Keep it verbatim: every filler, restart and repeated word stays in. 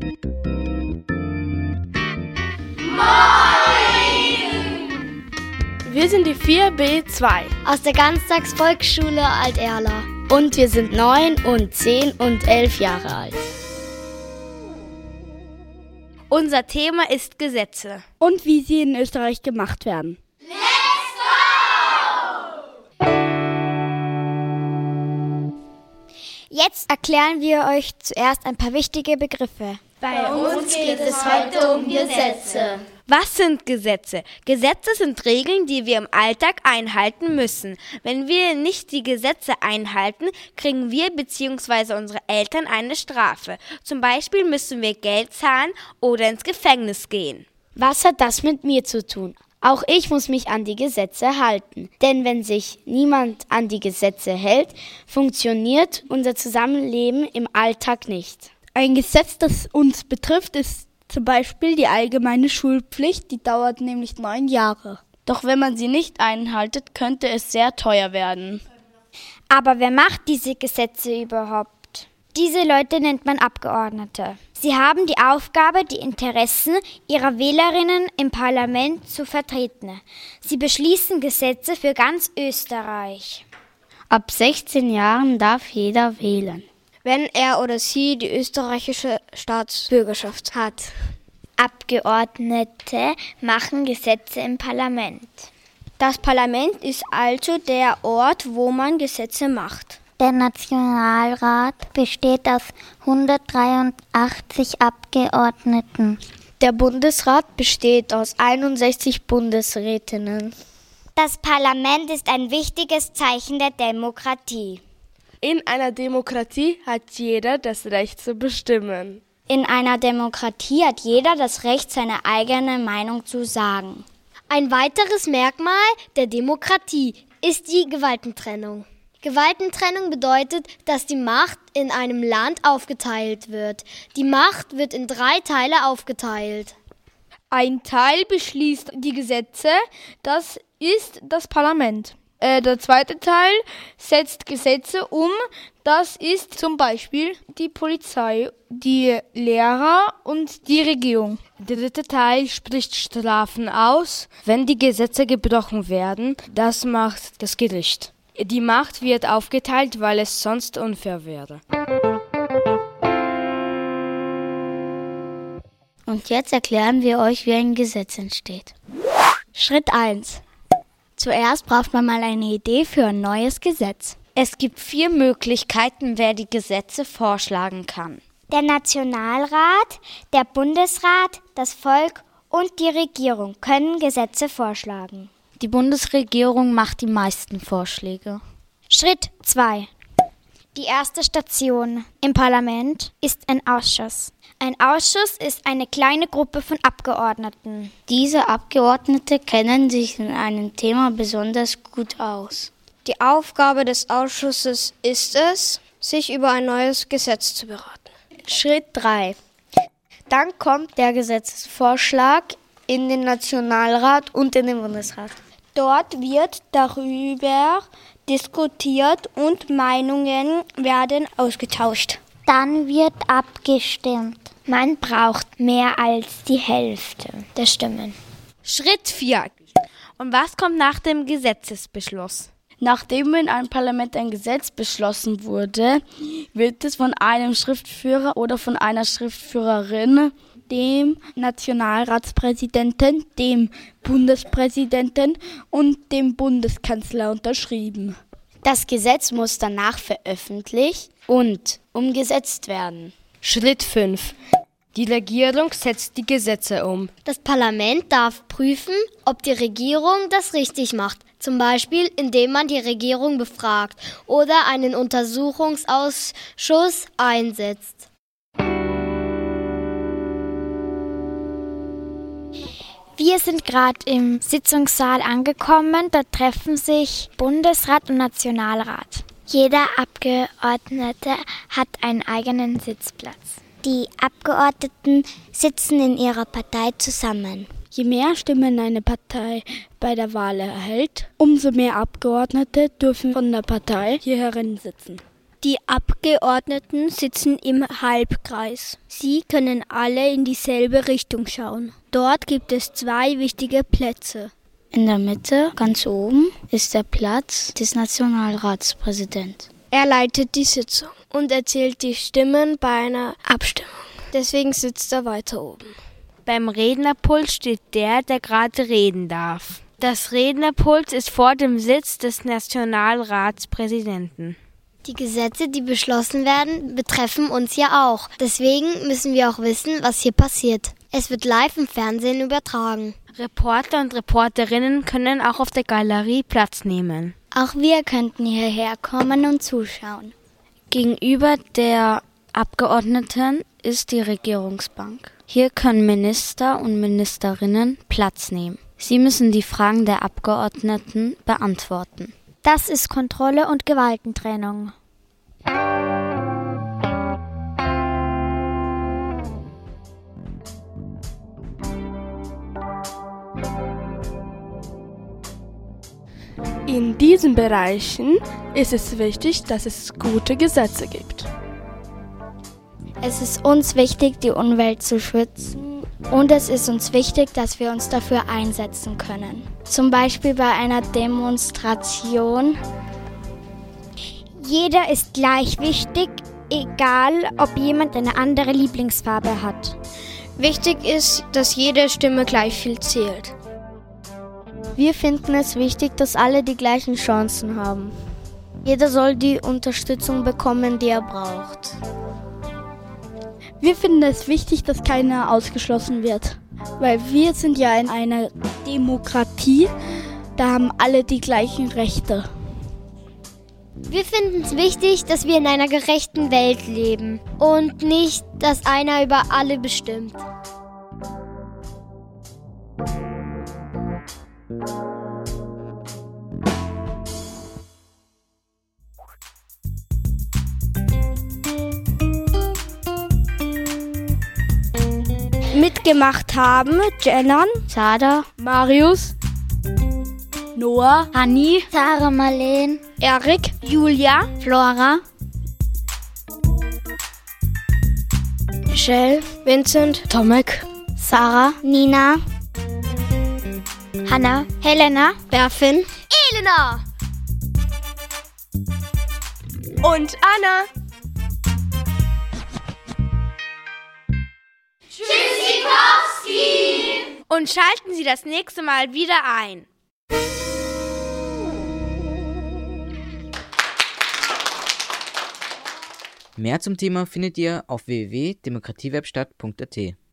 Wir sind die vier B zwei aus der Ganztagsvolksschule Alt-Erla. Und wir sind neun und zehn und elf Jahre alt. Unser Thema ist Gesetze. Und wie sie in Österreich gemacht werden. Let's go! Jetzt erklären wir euch zuerst ein paar wichtige Begriffe. Bei uns geht es heute um Gesetze. Was sind Gesetze? Gesetze sind Regeln, die wir im Alltag einhalten müssen. Wenn wir nicht die Gesetze einhalten, kriegen wir bzw. unsere Eltern eine Strafe. Zum Beispiel müssen wir Geld zahlen oder ins Gefängnis gehen. Was hat das mit mir zu tun? Auch ich muss mich an die Gesetze halten. Denn wenn sich niemand an die Gesetze hält, funktioniert unser Zusammenleben im Alltag nicht. Ein Gesetz, das uns betrifft, ist zum Beispiel die allgemeine Schulpflicht, die dauert nämlich neun Jahre. Doch wenn man sie nicht einhaltet, könnte es sehr teuer werden. Aber wer macht diese Gesetze überhaupt? Diese Leute nennt man Abgeordnete. Sie haben die Aufgabe, die Interessen ihrer Wählerinnen im Parlament zu vertreten. Sie beschließen Gesetze für ganz Österreich. Ab sechzehn Jahren darf jeder wählen, wenn er oder sie die österreichische Staatsbürgerschaft hat. Abgeordnete machen Gesetze im Parlament. Das Parlament ist also der Ort, wo man Gesetze macht. Der Nationalrat besteht aus hundertdreiundachtzig Abgeordneten. Der Bundesrat besteht aus einundsechzig Bundesrätinnen. Das Parlament ist ein wichtiges Zeichen der Demokratie. In einer Demokratie hat jeder das Recht zu bestimmen. In einer Demokratie hat jeder das Recht, seine eigene Meinung zu sagen. Ein weiteres Merkmal der Demokratie ist die Gewaltentrennung. Gewaltentrennung bedeutet, dass die Macht in einem Land aufgeteilt wird. Die Macht wird in drei Teile aufgeteilt. Ein Teil beschließt die Gesetze, das ist das Parlament. Der zweite Teil setzt Gesetze um, das ist zum Beispiel die Polizei, die Lehrer und die Regierung. Der dritte Teil spricht Strafen aus, wenn die Gesetze gebrochen werden, das macht das Gericht. Die Macht wird aufgeteilt, weil es sonst unfair wäre. Und jetzt erklären wir euch, wie ein Gesetz entsteht. Schritt eins. Zuerst braucht man mal eine Idee für ein neues Gesetz. Es gibt vier Möglichkeiten, wer die Gesetze vorschlagen kann. Der Nationalrat, der Bundesrat, das Volk und die Regierung können Gesetze vorschlagen. Die Bundesregierung macht die meisten Vorschläge. Schritt zwei. Die erste Station im Parlament ist ein Ausschuss. Ein Ausschuss ist eine kleine Gruppe von Abgeordneten. Diese Abgeordnete kennen sich in einem Thema besonders gut aus. Die Aufgabe des Ausschusses ist es, sich über ein neues Gesetz zu beraten. Schritt drei. Dann kommt der Gesetzesvorschlag in den Nationalrat und in den Bundesrat. Dort wird darüber diskutiert und Meinungen werden ausgetauscht. Dann wird abgestimmt. Man braucht mehr als die Hälfte der Stimmen. Schritt vier. Und was kommt nach dem Gesetzesbeschluss? Nachdem in einem Parlament ein Gesetz beschlossen wurde, wird es von einem Schriftführer oder von einer Schriftführerin, dem Nationalratspräsidenten, dem Bundespräsidenten und dem Bundeskanzler unterschrieben. Das Gesetz muss danach veröffentlicht und umgesetzt werden. Schritt fünf. Die Regierung setzt die Gesetze um. Das Parlament darf prüfen, ob die Regierung das richtig macht. Zum Beispiel, indem man die Regierung befragt oder einen Untersuchungsausschuss einsetzt. Wir sind gerade im Sitzungssaal angekommen. Da treffen sich Bundesrat und Nationalrat. Jeder Abgeordnete hat einen eigenen Sitzplatz. Die Abgeordneten sitzen in ihrer Partei zusammen. Je mehr Stimmen eine Partei bei der Wahl erhält, umso mehr Abgeordnete dürfen von der Partei hier herin sitzen. Die Abgeordneten sitzen im Halbkreis. Sie können alle in dieselbe Richtung schauen. Dort gibt es zwei wichtige Plätze. In der Mitte, ganz oben, ist der Platz des Nationalratspräsidenten. Er leitet die Sitzung und erzählt die Stimmen bei einer Abstimmung. Deswegen sitzt er weiter oben. Beim Rednerpult steht der, der gerade reden darf. Das Rednerpult ist vor dem Sitz des Nationalratspräsidenten. Die Gesetze, die beschlossen werden, betreffen uns ja auch. Deswegen müssen wir auch wissen, was hier passiert. Es wird live im Fernsehen übertragen. Reporter und Reporterinnen können auch auf der Galerie Platz nehmen. Auch wir könnten hierher kommen und zuschauen. Gegenüber der Abgeordneten ist die Regierungsbank. Hier können Minister und Ministerinnen Platz nehmen. Sie müssen die Fragen der Abgeordneten beantworten. Das ist Kontrolle und Gewaltentrennung. In diesen Bereichen ist es wichtig, dass es gute Gesetze gibt. Es ist uns wichtig, die Umwelt zu schützen, und es ist uns wichtig, dass wir uns dafür einsetzen können. Zum Beispiel bei einer Demonstration. Jeder ist gleich wichtig, egal ob jemand eine andere Lieblingsfarbe hat. Wichtig ist, dass jede Stimme gleich viel zählt. Wir finden es wichtig, dass alle die gleichen Chancen haben. Jeder soll die Unterstützung bekommen, die er braucht. Wir finden es wichtig, dass keiner ausgeschlossen wird, weil wir sind ja in einer Demokratie, da haben alle die gleichen Rechte. Wir finden es wichtig, dass wir in einer gerechten Welt leben und nicht, dass einer über alle bestimmt. Mitgemacht haben Jenan, Sada, Marius, Noah, Hanni, Sarah Marleen, Erik, Julia, Flora, Michelle, Vincent, Tomek, Sarah, Nina, Hanna, Helena, Berfin, Elena und Anna. Tschüssikowski! Und schalten Sie das nächste Mal wieder ein. Mehr zum Thema findet ihr auf w w w punkt demokratiewerkstatt punkt a t.